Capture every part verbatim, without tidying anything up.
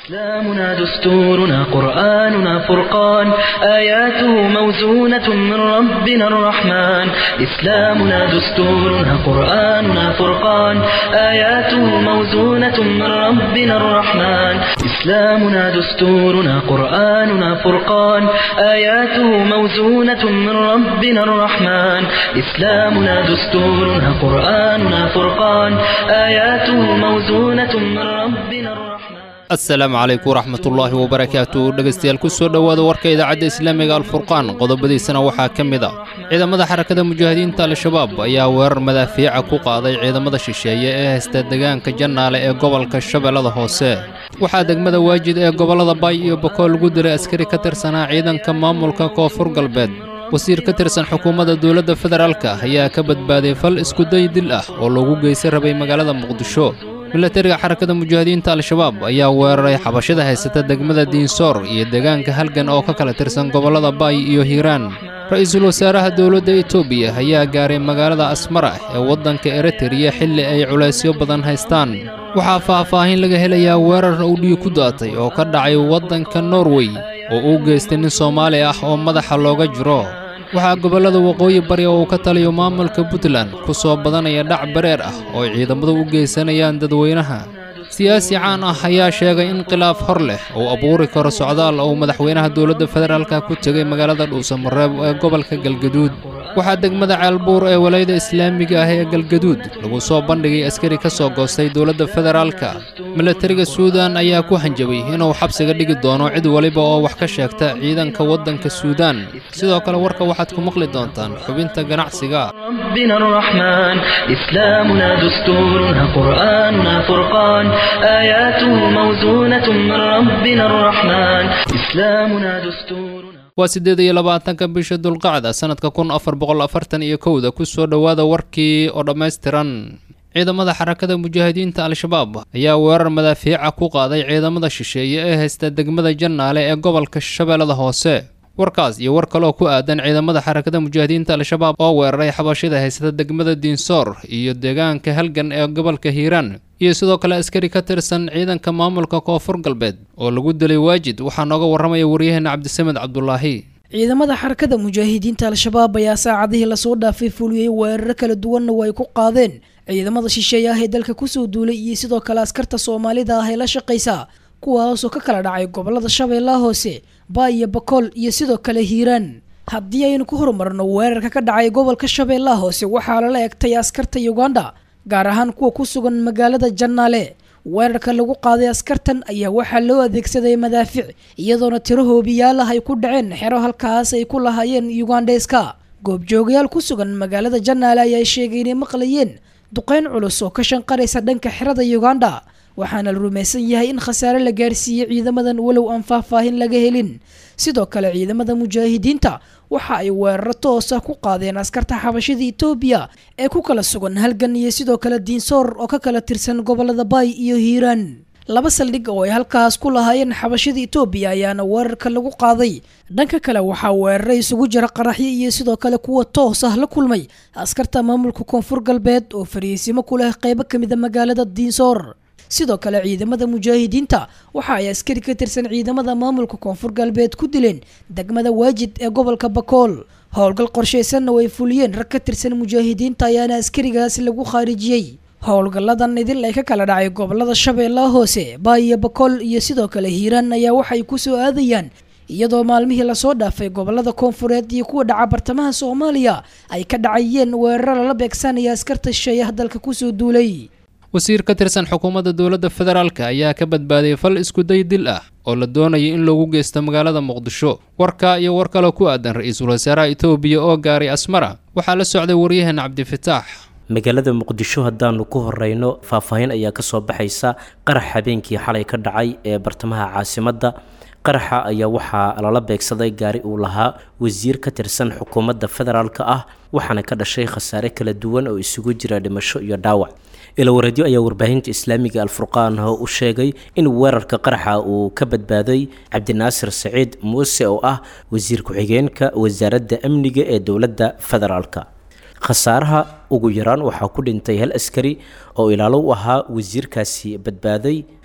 إسلامنا دستورنا قرآننا فرقان آياته موزونة من ربنا الرحمن إسلامنا دستورنا قرآننا فرقان آياته موزونة من ربنا الرحمن إسلامنا دستورنا قرآننا فرقان آياته موزونة من ربنا الرحمن إسلامنا دستورنا قرآننا فرقان آياته موزونة من ربنا الرحمن السلام عليكم ورحمة الله وبركاته dhageystayaal ku soo dhawaada warka idaacadda Islaamiga Al-Furqaan qodobadiisana waxaa kamid ah ciidamada xarakada mujaahidiinta Al-Shabaab ayaa weerar madaafiic ku qaaday ciidamada shisheeye ee haysta deegaanka Jannaale ee gobolka Shabeellada Hoose waxaa degmada Waajid ee gobolada Bay iyo Bakool lagu diray askari ka tirsanaa ciidanka maamulka Koonfur Galbeed wasiir ka tirsan xukuumadda dawladda federaalka ayaa ka badbaaday fal isku day dil ah oo lagu geysay rabay magaalada Muqdisho milatariga xarakada mujaahidiinta Al-Shabaab ayaa weeraray xabashada haysata degmada Diinsoor iyo deegaanka halgan oo ka kala tirsan gobolada Bay iyo Hiiraan ra'iisul wasaaraha dawladda Itoobiya ayaa gaaray magaalada Asmara ee wadanka Eritrea xilli ay culaysyo badan haystaan waxaa faahfaahin laga helayaa weerar uu dhiig ku daatay oo ka dhacay wadanka Norway oo uu geystay nin Soomaali ah oo madaxa looga jiro waxaa gobolada waqooyi bari oo ka taliyo maamulka Puntland ku soo badanaya dhac bareer ah oo ciidamadu u geysanayaan dadweynaha siyaasi caan ah ayaa sheegay in khilaaf hor leh oo abuuri karo socdaal oo madaxweynaha dawladda federaalka ku tagay magaalada Dhuusamareeb ee gobolka Galgaduud waxaa degmada Caalbuur ee walayada Islaamiga ah ee Galgaduud lagu soo bandhigay askari ka soo goostay dawladda federaalka milatariga Suudaan ayaa ku hanjabay inuu xabsiga dhigi doono cid waliba oo wax ka sheegta ciidanka wadanka Suudaan sidoo kale warka waxaad ku maqli doontaan xubinta ganacsiga ربنا الرحمن إسلامنا دستورنا قرآننا فرقان آياته موزونة من ربنا الرحمن إسلامنا دستورنا waa sideed iyo labaatanka bisha Dulqacda sanadka kun afar boqol afartan iyo kow ku soo dhawaada warkii oo dhameystiran ciidamada xarakada mujaahidiinta Al-Shabaab ayaa weerar madaafiic ku qaaday ciidamada shisheeye ee haysta degmada Jannaale ee gobolka Shabeellada Hoose warkaas iyo war kale oo ku aadan ciidamada xarakada mujaahidiinta Al-Shabaab oo weeraray xabashada haysta degmada Diinsoor iyo deegaanka halgan ee gobolka Hiiraan iyo sidoo kale askari ka tirsan ciidanka maamulka Koonfur Galbeed oo lagu dilay Waajid waxaa nooga waramaya wariyahana Cabdisamed Cabdullaahi ciidamada xarakada mujaahidiinta Al-Shabaab ayaa saacadihii la soo dhaafay fuliyay weerar kala duwan oo ay ku qaadeen ciidamada shisheeye ah ee dalka ku soo duulay iyo sidoo kale askarta Soomaalida ah ee la shaqeysa kuwaas oo ka kala dhacay gobolada Shabeellaha Hoose Bay iyo Bakool iyo sidoo kale Hiiraan haddii aynu ku horumarno weerarka ka dhacay gobolka Shabeellaha Hoose waxaa la eegtay askarta Uganda gaar ahaan kuwa ku sugan magaalada Jannaale weerarka lagu qaaday askartan ayaa waxaa loo adeegsaday madaafiic iyadoona tiro hoobiyaal ah ay ku dhaceen xero halkaas ay ku lahaayeen Ugandeska goobjoogayaal ku sugan magaalada Jannaale ayaa sheegay inay maqlayeen duqeyn culus oo ka shanqaraysa dhanka xerada Uganda waxaana la rumaysan yahay in khasaare la gaarsiiyay ciidamadan walow aan faahfaahin laga helin sidoo kale ciidamada mujaahidiinta waxa ay weerar toos ah ku qaadeen askarta xabashada Itoobiya ee ku kala sugan halgan iyo sidoo kale Diinsoor oo ka kala tirsan gobolada Bay iyo Hiiraan laba saldhig oo ay halkaas ku lahaayeen xabashada Itoobiya ayaana weerarka lagu qaaday dhanka kale waxaa weeraray isugu jira qaraxyo iyo sidoo kale kuwa toos ah la kulmay askarta maamulka Koonfur Galbeed oo fariisimo ku leh qayb ka mid ah magaalada Diinsoor sidoo kale ciidamada mujaahidiinta waxa ay askari ka tirsan ciidamada maamulka Koonfur Galbeed ku dileen degmada Waajid ee gobolka Bakool howlgal qorsheysan oo ay fuliyeen rag ka tirsan mujaahidiinta ayaana askarigaas lagu khaarijiyay howlgaladan idil ay ka kala dhacay gobolada Shabeellaha Hoose Bay iyo Bakool iyo sidoo kale Hiiraan ayaa waxay ku soo aadayaan iyadoo maalmihii la soo dhaafay gobolada koonfureed iyo kuwa dhaca bartamaha Soomaaliya ay ka dhacayeen weerar la beegsanaya askarta shisheeye dalka ku soo duulay wasiir ka tirsan xukuumadda dawladda federaalka ayaa ka badbaaday fal isku day dil ah oo la doonayay in lagu geysto magaalada Muqdisho warka iyo war kale ku aadan ra'iisul wasaaraha Itoobiya oo gaaray Asmara waxaa la socday wariyahana Cabdifataax magaalada Muqdisho haddaanu ku horeyno faahfaahin ayaa ka soo baxaysa qarax habeenkii xalay ka dhacay ee bartamaha caasimadda qaraxa ayaa waxaa lala beegsaday gaari uu lahaa wasiir ka tirsan xukuumadda federaalka ah waxaana ka dhashay khasaare kala duwan oo isugu jira dhimasho iyo dhaawac ila wareedyo ayaa warbaahinta Islaamiga Al-Furqaan u sheegay in weerarka qaraxa uu ka badbaaday Cabdinaasir Saciid Muuse oo ah wasiir ku-xigeenka wasaaradda amniga ee dawladda federaalka khasaaraha ugu yaraan waxaa ku dhintay hal askari oo ilaalo u ahaa wasiirkaasi badbaaday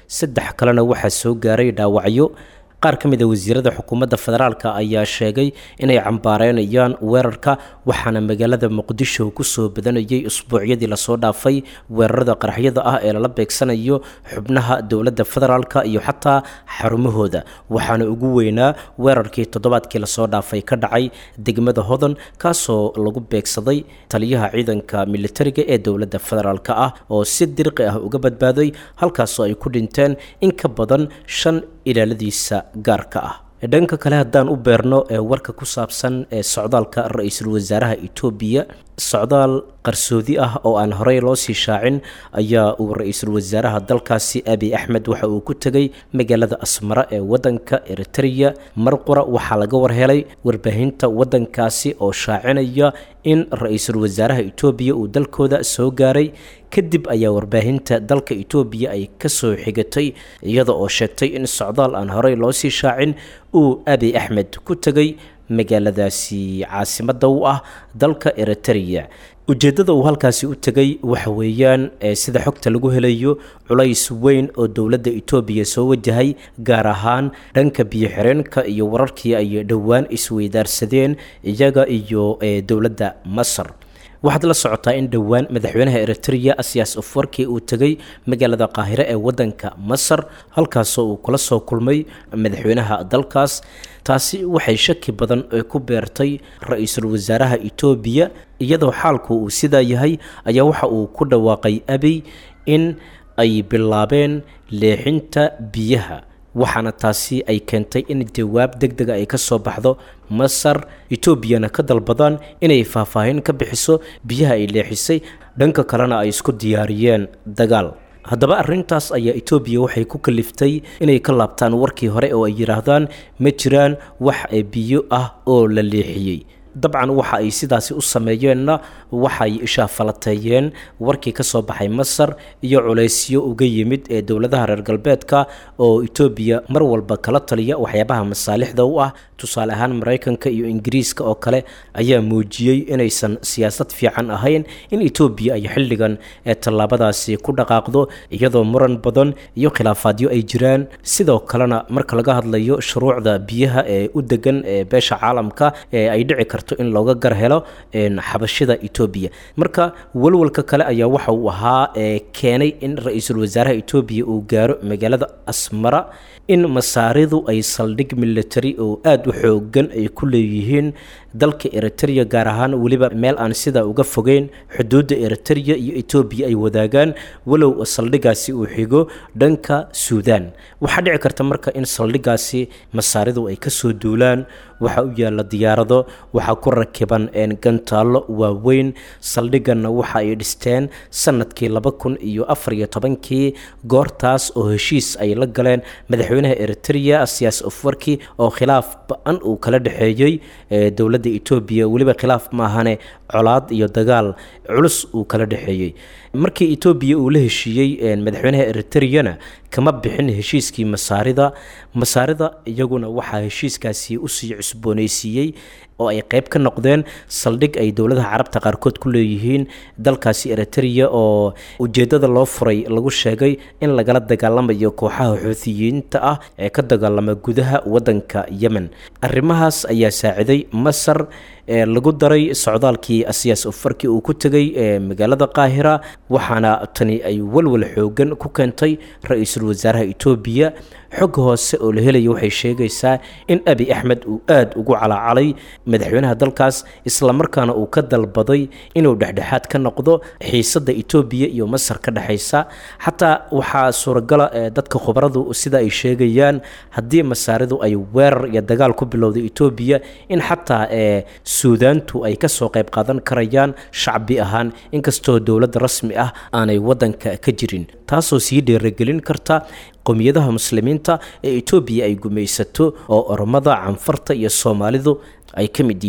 saddex kalena waxaa soo gaaray dhaawacyo. qaar ka mid a wasiirada xukuumadda federaalka ayaa sheegay inay cambaareynayaan weerarka, waxaana magaalada muqdisho kusoo badanayay usbuucyadii lasoo dhaafay weerarada qaraxyada ah ee lala beegsanayo xubnaha dowladda federaalka iyo xataa xarumahooda. waxaana ugu weynaa weerarkii toddobaadkii lasoo dhaafay ka dhacay degmada hodan, kaasoo lagu beegsaday taliyaha ciidanka militariga ee dowladda federaalka ah oo si dirqi ah uga badbaaday, halkaasoo ay ku dhinteen in ka badan shan ilaaladiisa gaarka ah. dhanka kale haddaan u beerno ee warka ku saabsan ee socdaalka ra-iisul wasaaraha Itoobiya, socdaal qarsoodi ah oo aan horey loo sii shaacin ayaa uu ra-iisul wasaaraha dalkaasi Abiy Ahmed waxa uu ku tagay magaalada Asmara ee wadanka Eritrea. marqura waxaa laga warhelay warbaahinta wadankaasi oo shaacinaya in ra-iisul wasaaraha Itoobiya uu dalkooda soo gaaray. kadib ayaa warbaahinta dalka Itoobiya ay ka soo xigatay iyada oo sheegtay in socdaal aan horey loo sii shaacin uu Abiy Ahmed ku tagay magaaladaasi caasimadda u ah dalka Eritrea. ujeedada uu halkaasi u tagay waxa weeyaan sida xogta lagu helayo culays weyn oo dowladda Itoobiya soo wajahay, gaar ahaan dhanka biyo xireenka iyo wararkii ay dhowaan isweydaarsadeen iyaga iyo dowladda Masar. waxaad la socotaa in dhowaan madaxweynaha Eritrea Asiyaas Afwerki uu tagay magaalada Qaahire ee wadanka Masar, halkaasoo uu kula soo kulmay madaxweynaha dalkaas. taasi waxay shaki badan ku beertay ra-iisul wasaaraha Itoobiya. iyadoo xaalku uu sidaa yahay ayaa waxa uu ku dhawaaqay Abiy in ay bilaabeen leexinta biyaha, waxaana taasi ay keentay in jawaab degdeg ah ay ka soo baxdo Masar, Itoobiyana ka dalbadaan inay faahfaahin ka bixiso biyaha ay leexisay, dhanka kalena ay isku diyaariyeen dagaal. haddaba arrintaas ayaa Itoobiya waxay ku kaliftay inay ka laabtaan warkii hore oo ay yiraahdaan ma jiraan wax biyo ah oo la leexiyay. dabcan waxa ay sidaasi u sameeyeenna waxay ishaafalateeyeen warkii ka soo baxay Masar iyo culaysyo uga yimid ee dowladaha reer galbeedka oo Itoobiya mar walba kala taliya waxyaabaha masaalixda u ah. tusaale ahaan Mareykanka iyo Ingiriiska oo kale ayaa muujiyay inaysan siyaasad fiican ahayn in Itoobiya ay xilligan ee tallaabadaasi ku dhaqaaqdo, iyadoo muran badan iyo khilaafaadyo ay jiraan. sidoo kalena marka laga hadlayo shuruucda biyaha ee u degan ee beesha caalamka ee ay dhici karto in looga gar helo xabashida Itoobiya. marka walwalka kale ayaa waxa uu ahaa keenay in ra-iisul wasaaraha Itoobiya uu gaaro magaalada Asmara, in masaaridu ay saldhig military oo aad u xoogan ay ku leeyihiin dalka Eritrea, gaar ahaan waliba meel aan sida uga fogeyn xuduudda Eritrea iyo Itoobiya ay wadaagaan, walow saldhigaasi uu xigo dhanka Suudaan. waxaa dhici karta marka in saldhigaasi masaaridu ay ka soo duulaan. waxa u yaala diyaarado, waxa ku rakiban gantaalo waaweyn. saldhiganna waxa ay dhisteen sanadkii laba kun iyo afar iyo tobankii, goortaas oo heshiis ay la galeen madaxweynaha Eritrea Asiyaas Afwerki oo khilaaf ba'an uu kala dhaxeeyay dowladda Itoobiya, waliba khilaaf maahane colaad iyo dagaal culus uu kala dhaxeeyay. markii Itoobiya uu la heshiiyey madaxweynaha Eritrea kama bixin heshiiskii masaarida. masaarida iyaguna waxaa heshiiskaasi u sii cusboonaysiiyey oo ay qayb ka noqdeen saldhig ay dowladaha carabta qaarkood ku leeyihiin dalkaasi Eritrea, oo ujeedada loo furay lagu sheegay in lagala dagaalamayo kooxaha Xuuthiyiinta ah ee ka dagaalama gudaha wadanka Yemen. arrimahaas ayaa saaciday Masar ee lagu daray socdaalkii Asiyaas Afwerki uu ku tagay ee magaalada Qaahira, waxaana tani ay walwal xoogan ku keentay ra-iisul wasaaraha Itoobiya. xog hoose oo la helayo waxay sheegaysaa in Abiy Ahmed uu aad ugu calaacalay madaxweynaha dalkaas, isla markaana uu ka dalbaday inuu dhexdhexaad ka noqdo xiisadda Itoobiya iyo Masar ka dhaxaysa. xataa waxaa suuragal ah dadka khubaradu sida ay sheegayaan haddii masaaridu ay weerar iyo dagaal ku bilowday Itoobiya, in xataa ee Suudaantu ay ka soo qayb qaadan karayaan shacbi ahaan, inkastoo dowlad rasmi ah aanay wadanka ka jirin, taasoo sii dhiirigelin karta qowmiyadaha muslimiinta ee Itoobiya ay gumaysato oo Oromada, Canfarta iyo Soomaalidu ay ka mid yihiin.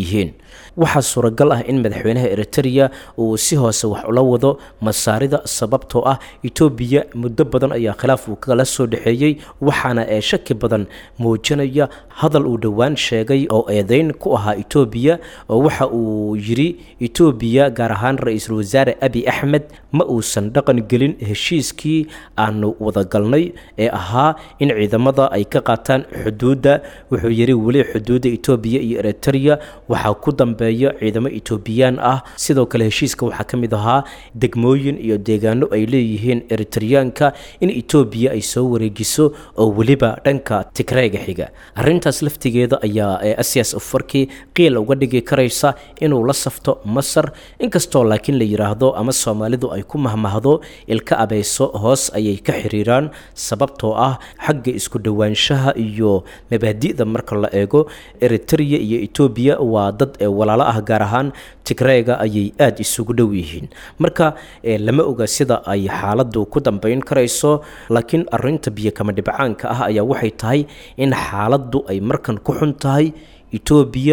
waxaa suuragal ah in madaxweynaha Eritrea uu si hoose wax ula wado masaarida sababtoo ah Itoobiya muddo badan ayaa khilaaf uu kala soo dhaxeeyay waxaana ee shaki badan muujinaya hadal uu dhawaan sheegay oo eedeyn ku ahaa Itoobiya oo waxa uu yiri Itoobiya gaar ahaan ra'iisul wasaare Abiy Ahmed ma uusan dhaqan gelin heshiiskii aanu wada galnay ee ahaa in ciidamada ay ka qaataan xuduudda wuxuu yiri wali xuduudda Itoobiya iyo Eritrea waxa ku dambeeya ciidamo Itoobiyaan ah sidoo kale heshiiska waxa kamid ahaa degmooyin iyo deegaano ay leeyihiin Eritreanka in Itoobiya ay soo wareejiso oo waliba dhanka Tigreega xiga arrintaas laftigeeda ayaa ee Asias Afwerki qiil uga dhigi karaysa inuu la safto Masar inkastoo laakiin la yiraahdo ama Soomaalidu ay ku mahmahdo ilka abeeso hoos ayay ka xiriiraan sababtoo ah xagga isku dhawaanshaha iyo mabaadi'da marka la eego Eritrea iyo Itoobiya waa dad ee walaalo ah gaar ahaan Tigreega ayay aad isugu dhow yihiin marka lama oga sida ay xaaladdu ku dambeyn karayso laakiin arrinta biyo kama dhibcaanka ah ayaa waxay tahay in xaaladdu ay markan ku xun tahay Itoobiya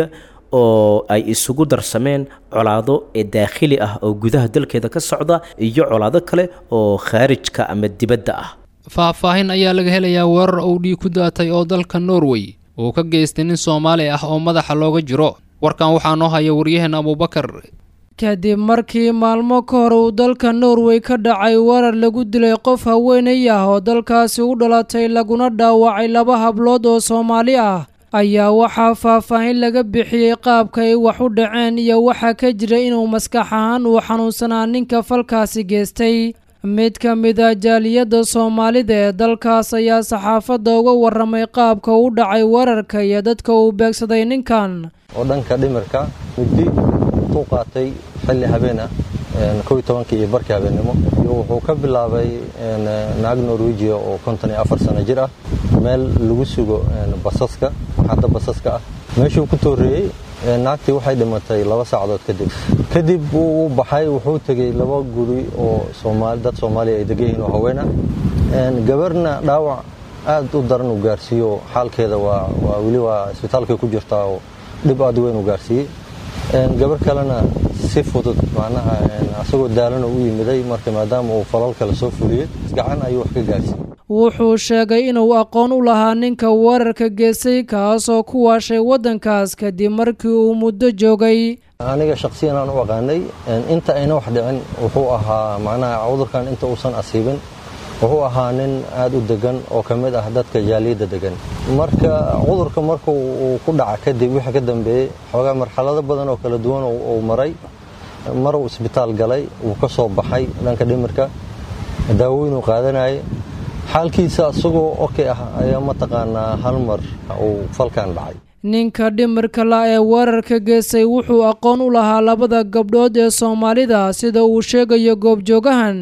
oo ay isugu darsameen colaado ee daakhili ah oo gudaha dalkeeda ka socda iyo colaado kale oo khaarijka ama dibadda ah faahfaahin ayaa laga helayaa weerar uu dhiig ku daatay oo dalka Norway oo ka geystay nin Soomaali ah oo madaxa looga jiro warkan waxaa noo haya waryaheena Abubakar kadib markii maalmo ka hor uu dalka Norway ka dhacay weerar lagu dilay qof haweeney ah oo dalkaasi u dhalatay laguna dhaawacay laba hablood oo Soomaali ah ayaa waxaa faahfaahin laga bixiyay qaabka ay wax u dhaceen iyo waxa ka jira inuu maskax ahaan uu xanuunsanaa ninka falkaasi geystay mid ka mid ah jaaliyada Soomaalida ee dalkaas ayaa saxaafadda uga warramay qaabka uu dhacay weerarka iyo dadka uu beegsaday ninkan oo dhanka dhimirka muddi uu qaatay xilli habeen ah kow iyo tobankii iyo barkii habeenimo wuxuu ka bilaabay naag Norwegian oo konton iyo afar sano jir ah meel lagu sugo basaska hadda basaska ah meeshuu ku tooriyay naagtii waxay dhimatay laba saacadood kadib kadib uu baxay wuxuu tagay laba guri oo Soomaali dad Soomaali ay degan oo haween ah gabarna dhaawac aad u daran u gaarsiyo xaalkeeda waa waa wali waa isbitaalka ku jirta oo dib aad weyn u gaarsiiyay gabar kalena si fudud macnaha asagoo daalan u yimiday markii maadaama uu falal kala soo fuliyay gacan ayuu wax ka gaarsiiyay wuxuu sheegay inuu aqoon u lahaa ninka weerarka geystay kaasoo ku waashay wadankaas kadib markii uu muddo joogay aniga shakhsiyan aan u aqaanay inta ayna wax dhicin wuxuu ahaa macnaha cudurkan inta uusan asiibin wuxuu ahaa nin aad u degan oo kamid ah dadka jaaliyada degan marka cudurka marka uu ku dhaca kadib wixii ka dambeeyay xogaa marxalado badan oo kala duwan oo maray mar uu isbitaal galay uu ka soo baxay dhanka dhimirka daawooyin uu qaadanayay xaalkiisa asagoo okay ah ayaa mataqaanaa hal mar uu falkan dhacay ninka dhimirka la ee weerarka geystay wuxuu aqoon u lahaa labada gabdhood ee Soomaalida sida uu sheegayo goobjoogahan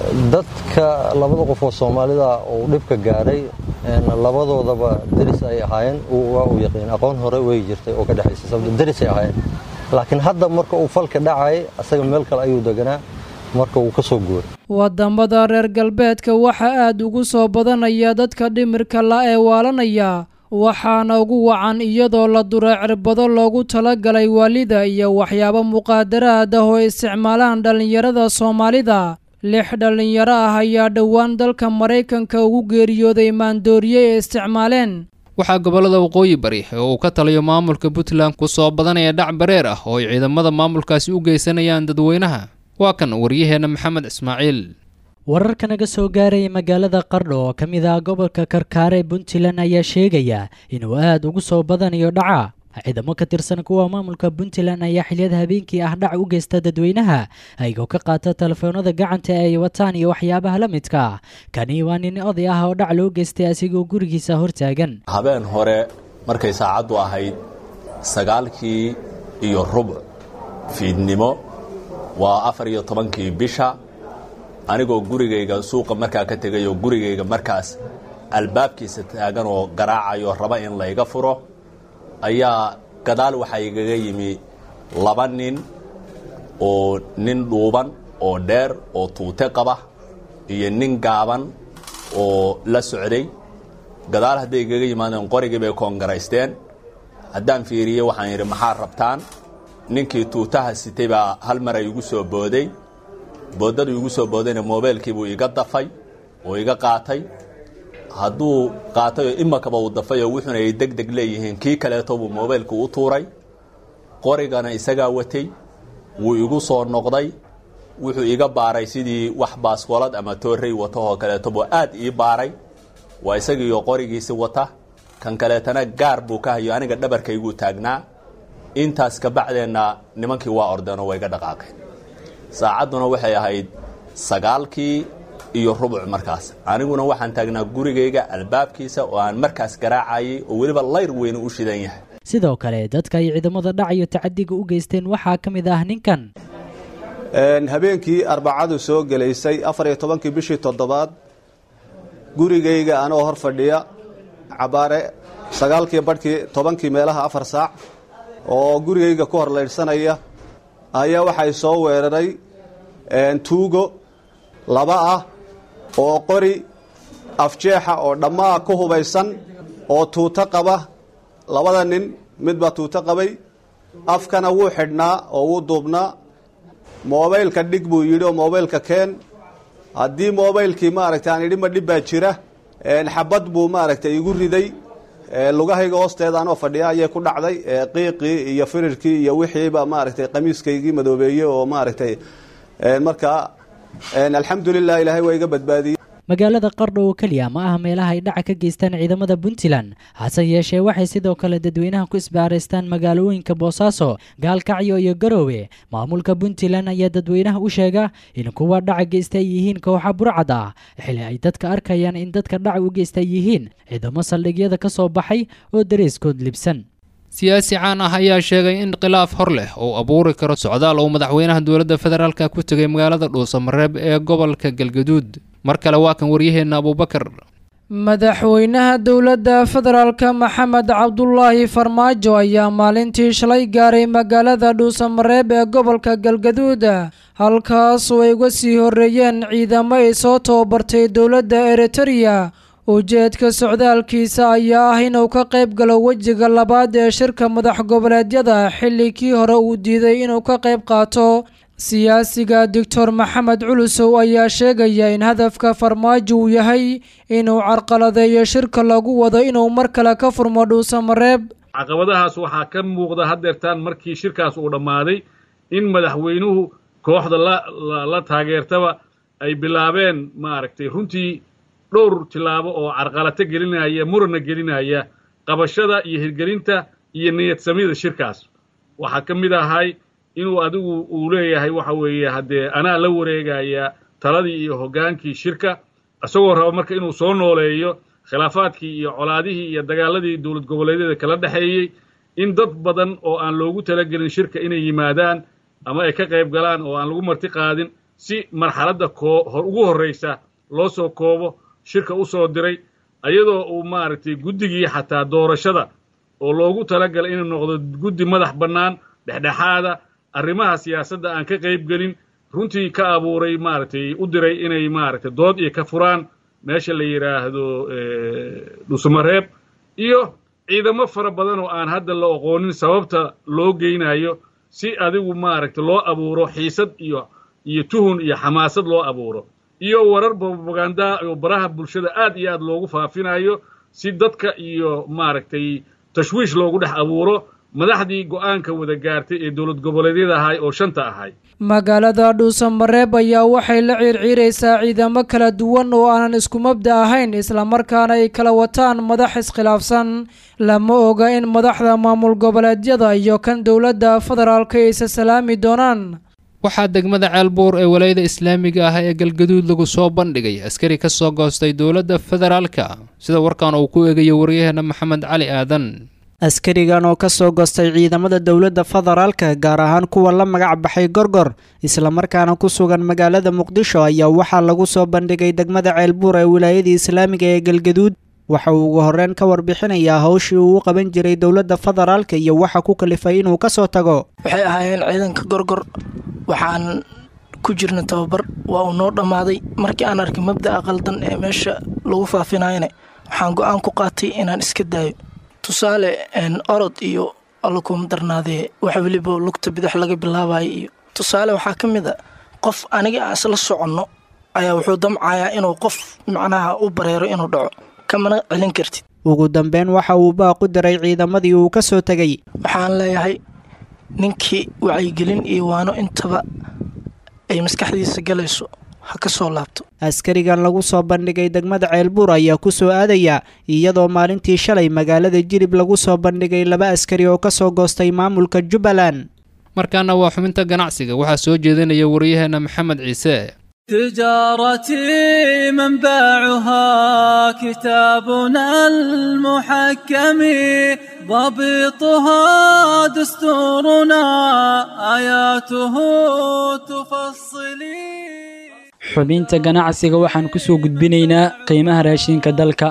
dadka labada qof oo Soomaalida oo dhibka gaaray labadoodaba daris ay ahaayeen oo uu yaqaan aqoon hore way jirtay oo ka dhaxaysay sabab daris ay ahaayeen laakiin hadda marka uu falka dhacay asaga meel kale ayuu deganaa marka uu ka soo guuray wadamada reer galbeedka waxa aad ugu soo badanaya dadka dhimirka la ee waalanaya waxaana ugu wacan iyadoo la duray cirbado loogu talagalay waalida iyo waxyaabo muqaadaraad ah oo isticmaalaan dhalinyarada Soomaalida lix dhalinyaro ah ayaa dhawaan dalka Mareykanka ugu geeriyooday maandooriye ee isticmaaleen waxaa gobolada waqooyi bari oo uu ka taliyo maamulka Puntland ku soo badanaya dhac bareer ah oo ciidamada maamulkaasi u geysanayaan dadweynaha waa kan waryaheena Maxamed Ismaaciil wararka naga soo gaaray magaalada Qardho oo kamid ah gobolka Karkaar ee Puntland ayaa sheegaya inuu aad ugu soo badanayo dhaca ciidamo ka tirsan kuwa maamulka Puntland ayaa xiliyada habeenkii ah dhac u geysta dadweynaha ayagoo ka qaata telefoonada gacanta ay wataan iyo waxyaabaha la midka ah kani waa nin oday ah oo dhac loo geystay asigoo gurigiisa hortaagan habeen hore markay saacadu ahayd sagaalkii iyo rubuc fiidnimo waa afar iyo tobankii bisha anigoo gurigayga suuqa markaa ka tegay oo gurigayga markaas albaabkiisa taagan oo garaacayo raba in la iga furo ayaa gadaal waxa igaga yimi laba nin oo nin dhuuban oo dheer oo tuute qaba iyo nin gaaban oo la socday gadaal hadday igaga yimaadeen qorigii bay koongaraysteen haddaan fiiriyey waxaan yidhi maxaa rabtaan ninkii tuutaha sitay baa hal mar ay igu soo booday boodadu igu soo boodayna moobeelkii buu iga dafay oo iga qaatay hadduu qaatay oo imakaba uu dafay oo wuxuuna ay deg deg leeyihiin kii kaleeto buu moobeelku u tuuray qorigana isagaa watay wuu igu soo noqday wuxuu iga baaray sidii wax baaskoolad ama toorey wato oo kaleeto buu aad ii baaray waa isagiiyo qorigiisi wata kan kaleetana gaar buu ka hayo aniga dhabarkayguu taagnaa intaas ka bacdeenna nimankii waa ordeenoo way ga dhaqaaqeen saacadduna waxay ahayd sagaalkii iyo rubuc markaas aniguna waxaan taagnaa gurigayga albaabkiisa oo aan markaas garaacayay oo weliba layr weyn u shidan yahay sidoo kale dadka ay ciidamada dhac iyo tacadiga u geysteen waxaa ka mid ah ninkan habeenkii arbacadu soo gelaysay afar iyo tobankii bishii toddobaad gurigayga anoo hor fadhiya cabaare sagaalkii badhkii tobankii meelaha afar saac oo gurigayga ku horlaydhsanaya ayaa waxay soo weeraray tuugo laba ah oo qori afjeexa oo dhammaa ku hubaysan oo tuuto qaba labada nin mid baa tuuto qabay afkana wuu xidhnaa oo wuu duubnaa moobaylka dhig buu yidhi oo moobaylka keen haddii moobaylkii maaragtay aan idhi ma dhib baa jira xabad buu maaragtay igu riday lugahayga hoosteeda anoo fadhiya ayay ku dhacday qiiqii iyo firirkii iyo wixiiba maaragtay qamiiskaygii madoobeeyey oo maaragtay markaa alxamdulilah ilaahay waa iga badbaadiyey magaalada qardho oo keliya ma aha meelaha ay dhaca ka geystaan ciidamada puntland hase yeeshee waxay sidoo kale dadweynaha ku isbaaraystaan magaalooyinka boosaaso gaalkacyo iyo garoowe maamulka puntland ayaa dadweynaha u sheega in kuwa dhaca geysta ay yihiin kooxa burcad ah xili ay dadka arkayaan in dadka dhaca u geysta yihiin ciidamo saldhigyada ka soo baxay oo dareeskood libsan siyaasi caan ah ayaa sheegay in khilaaf hor leh uu abuuri karo socdaal uu madaxweynaha dowladda federaalka ku tegay magaalada dhuusamareeb ee gobolka galgaduud mar kale waa kan waryaheena abubakar madaxweynaha dowladda federaalka maxamed cabdulaahi farmaajo ayaa maalintii shalay gaaray magaalada dhuusamareeb ee gobolka galgaduud halkaas oo ay uga sii horeeyeen ciidamo ay soo tababartay dowladda eritereya ujeedka socdaalkiisa ayaa ah inuu ka qayb galo wejiga labaad ee shirka madax goboleedyada xilli kii hore uu diiday inuu ka qayb qaato siyaasiga doctor maxamed culusow ayaa sheegaya in hadafka farmaajo uu yahay inuu carqaladeeyo shirka lagu wado inuu mar kale ka furmo dhuusamareeb caqabadahaas waxaa ka muuqda haddeertaan markii shirkaas uu dhammaaday in madaxweynuhu kooxda la la taageertaba ay bilaabeen maaragtay runtii dhowr tilaabo oo carqalato gelinaya murana gelinaya qabashada iyo hirgelinta iyo niyad samida shirkaas waxaa ka mid ahay inuu adigu uu leeyahay waxa weeye haddee anaa la wareegaya taladii iyo hoggaankii shirka isagoo raba marka inuu soo nooleeyo khilaafaadkii iyo colaadihii iyo dagaaladii dowlad goboleedyada kala dhexeeyey in dad badan oo aan loogu talagelin shirka inay yimaadaan ama ay ka qayb galaan oo aan lagu marti qaadin si marxaladda koo hor ugu horraysa loo soo koobo shirka u soo diray ayadoo uu maaragtay guddigii xataa doorashada oo loogu talagalay inuu noqdo guddi madax bannaan dhexdhexaada arrimaha siyaasadda aan ka qayb gelin runtii ka abuuray maaragtay u diray inay maaragtay dood iyo ka furaan meesha la yidhaahdo dhuusamareeb iyo ciidamo fara badan oo aan hadda la aqoonin sababta loo geynayo si adigu maaragtay loo abuuro xiisad iyo iyo tuhun iyo xamaasad loo abuuro iyo warar propaganda oo baraha bulshada aad iyo aad loogu faafinayo si dadka iyo maaragtay tashwiish loogu dhex abuuro madaxdii go'aanka wada gaartay ee dowlad goboleedyada ahay oo shanta ahay magaalada dhuusamareeb ayaa waxay la ciirciiraysaa ciidamo kala duwan oo aanan isku mabda ahayn islamarkaana ay kala wataan madax iskhilaafsan lama oga in madaxda maamul goboleedyada iyo kan dowladda federaalka ay isa salaami doonaan waxaa degmada ceelbuur ee walayada islaamiga ah ee galgaduud lagu soo bandhigay askari ka soo goostay dowladda federaalka sida warkan uu ku eegayo waryaheena maxamed cali aadan askarigan oo ka soo goostay ciidamada dowladda federaalka gaar ahaan kuwa la magac baxay gorgor islamarkaana ku sugan magaalada muqdisho ayaa waxaa lagu soo bandhigay degmada ceelbuur ee wilaayadii islaamiga ee galgaduud waxa uu ugu horreyn ka warbixinayaa hawshii uu u qaban jiray dowladda federaalka iyo waxa ku kalifay inuu ka soo tago waxay ahaayeen ciidanka gorgor waxaan ku jirna tababar waa uu noo dhammaaday markii aan arkay mabda'a qaldan ee meesha lagu faafinayana waxaan go'aan ku qaatay inaan iska daayo tusaale orod iyo alla kuma darnaadee wax weliba lugta bidix laga bilaabayo iyo tusaale waxaa ka mid a qof aniga aan isla soconno ayaa wuxuu damcayaa inuu qof macnaha u bareero inuu dhaco kamana celin kartid ugu dambeyn waxa uu baaqu diray ciidamadii uu ka soo tegay waxaan leeyahay ninkii wacyigelin iyo waano intaba ay maskaxdiisa galayso ha ka soo laabto askarigan lagu soo bandhigay degmada ceelbuur ayaa ku soo aadaya iyadoo maalintii shalay magaalada jilib lagu soo bandhigay laba askari oo ka soo goostay maamulka Jubbaland markaana waa xubinta ganacsiga waxaa soo jeedinaya wariyaheena Maxamed Ciise تجارتي منبعها كتابنا المحكم ضبطها دستورنا آياته تفصلي xubinta ganacsiga waxaan ku soo gudbinaynaa qiimaha raashinka dalka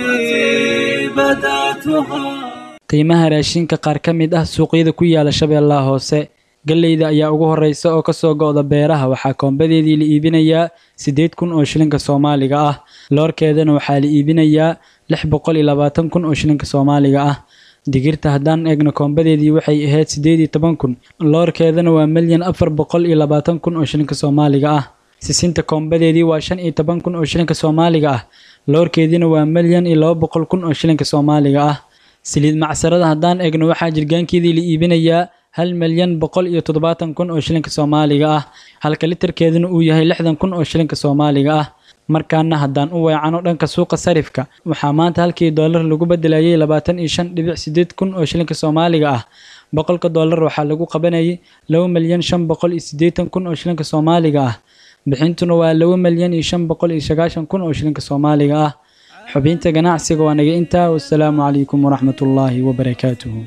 qiimaha raashinka qaar ka mid ah suuqyada ku yaala Shabeellaha Hoose galeyda ayaa ugu horeysa oo ka soo go'da beeraha waxaa koombadeedii la iibinayaa sideed kun oo shilinka Soomaaliga ah loorkeedana waxaa la iibinayaa lix boqol iyo labaatan kun oo shilinka Soomaaliga ah digirta haddaan eegno koombadeedii waxay ahayd sideed iyo toban kun loorkeedana waa milyan afar boqol iyo labaatan kun oo shilinka Soomaaliga ah sisinta koombadeedii waa shan iyo toban kun oo shilinka Soomaaliga ah loorkeedina waa milyan iyo laba boqol kun oo shilinka Soomaaliga ah saliid macsarada haddaan eegno waxaa jirgaankeedii la iibinayaa hal milyan boqol iyo toddobaatan kun oo shilinka Soomaaliga ah halka litirkeeduna uu yahay lixdan kun oo shilinka Soomaaliga ah markaana haddaan u weecano dhanka suuqa sarifka waxaa maanta halkii dollar lagu bedelayay labaatan iyo shan dhibic sideed kun oo shilinka Soomaaliga ah boqolka dollar waxaa lagu qabanayay laba milyan shan boqol iyo siddeetan kun oo shilinka Soomaaliga ah bixintuna waa laba milyan iyo shan boqol iyo sagaashan kun oo shilinka Soomaaliga ah xubinta ganacsiga waa naga intaa wassalaamu calaykum waraxmatullaahi wabarakaatuhu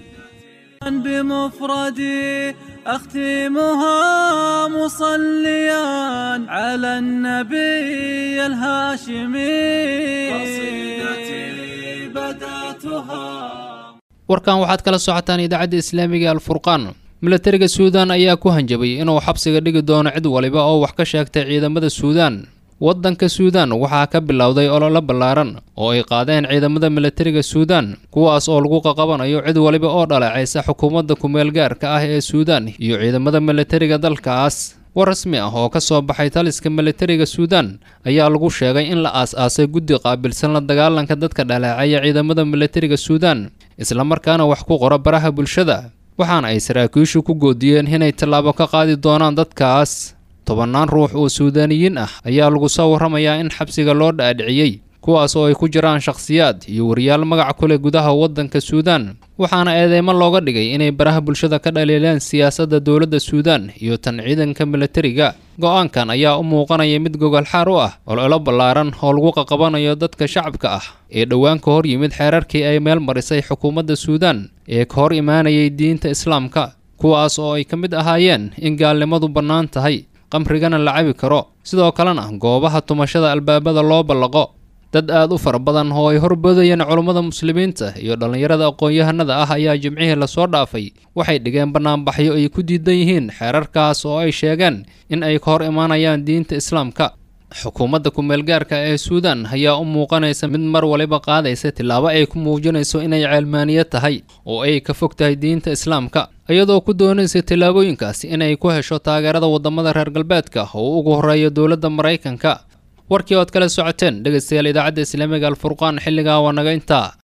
بمفردي أختمها مصليا على النبي الهاشمي قصيدتي بدأتها warkan waxaad kala socotaan idaacadda islaamiga Al-Furqaan milatariga Suudaan ayaa ku hanjabay inuu xabsiga dhigi doono cid waliba oo wax ka sheegtay ciidamada Suudaan waddanka Suudaan waxaa ka bilowday olole ballaaran oo ay qaadeen ciidamada milatariga Suudaan kuwaas oo lagu qaqabanayo cid waliba oo dhaleecaysa xukuumadda ku meel gaarka ah ee Suudaan iyo ciidamada milatariga dalkaas war rasmi ah oo ka soo baxay taliska milatariga Suudaan ayaa lagu sheegay in la aas-aasay guddi qaabilsan la dagaalanka dadka dhaleecaya ciidamada milatariga Suudaan isla markaana wax ku qora baraha bulshada waxaana ay saraakiishu ku goodiyeen inay tallaabo ka qaadi doonaan dadkaas tobannaan ruux oo Suudaaniyiin ah ayaa lagu soo waramayaa in xabsiga loo dhaadhiciyay kuwaas oo ay ku jiraan shakhsiyaad iyo wariyaal magac ku leh gudaha waddanka Suudaan waxaana eedeymo looga dhigay inay baraha bulshada ka dhaliileen siyaasadda dowladda Suudaan iyo tan ciidanka milatariga go'aankan ayaa u muuqanaya mid gogol xaar u ah olole ballaaran oo lagu qaqabanayo dadka shacabka ah ee dhowaan ka hor yimid xeerarkii ay meel marisay xukuumadda Suudaan ee ka hor imaanayay diinta Islaamka kuwaas oo ay ka mid ahaayeen in gaalnimadu bannaan tahay qamrigana la cabi karo sidoo kalena goobaha tumashada albaabada loo ballaqo dad aad u fara badan oo ay horboodayeen culummada muslimiinta iyo dhalinyarada aqoon-yahanada ah ayaa jimcihii la soo dhaafay waxay dhigeen banaanbaxyo ay ku diidan yihiin xeerarkaas oo ay sheegeen in ay ka hor imaanayaan diinta Islaamka xukuumadda ku meel gaarka ee Suudaan ayaa u muuqanaysa mid mar waliba qaadaysa tilaabo ay ku muujinayso inay ceelmaaniye tahay oo ay ka fog tahay diinta Islaamka iyadoo ku doonaysa tilaabooyinkaasi inay ku hesho taageerada wadamada reer galbeedka oo ugu horeeya dowladda Mareykanka warkii ood kala socoteen dhageystayaal idaacadda islaamiga Al-Furqaan xilliga waa naga intaa